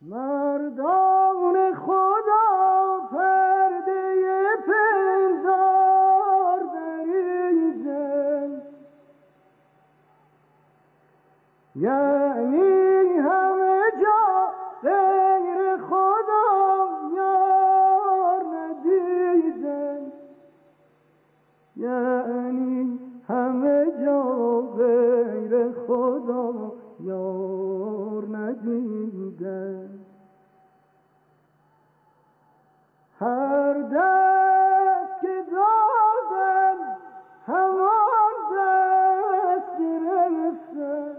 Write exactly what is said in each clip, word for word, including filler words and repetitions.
مردان خدا پرده پندار دریدن، یعنی همه جا غیر خدا یار ندیدن، یعنی همه جا غیر خدا یار ندیدن. هر دست که دادن همان دست گرفتن،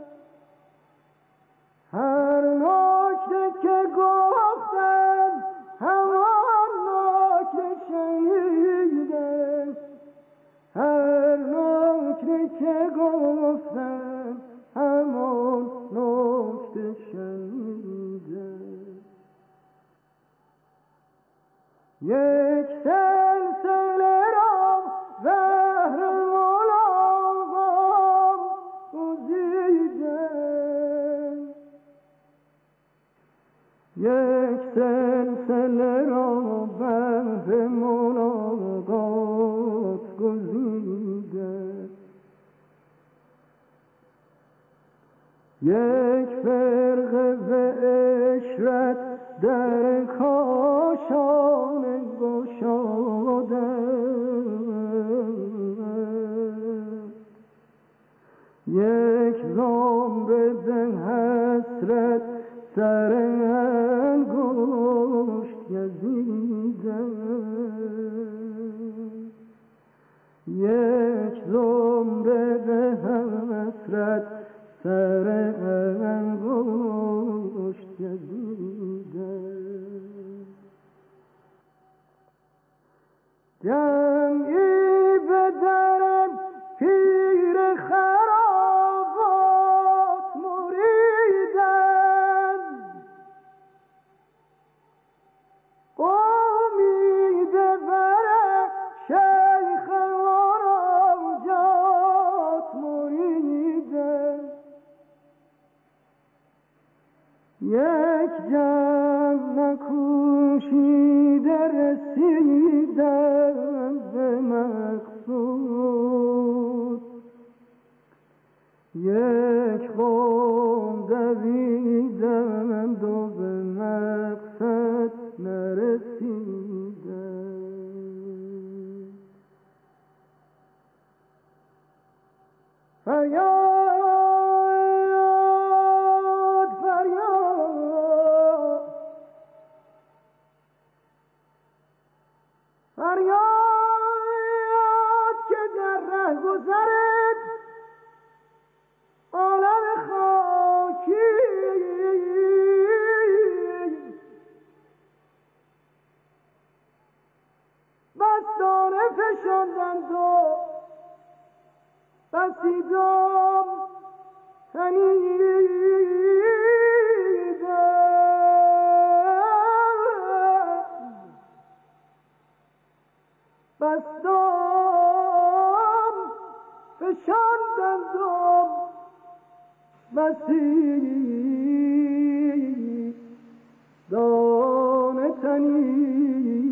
هر نکته که گفتن همان نکته شنیدن، هر نکته که گفتن همان نکته شنیدن. یک سلسله را بهر ملاقات گزیدن، یک سلسله را بهر ملاقات گزیدن، یک فرقه به عشرت در کاشانه گشادن، یک زمره به حسرت سر انگشت گزیدن، یک زمره به حسرت سر انگشت گزیدن. جمعی به در پیر خرابات مریدن، قومی به بر شیخ مناجات مریدن، یک جمع نکوشیده رسیدن به مقصود، یک قوم دویدند و به مقصد نرسیدند. فریاد فریاد فریاد که در ره گذرد عالم خاکی بستانه فشاندند و بسی دام تنیدند، بس دام فشاندند و بسی دانه تنیدند.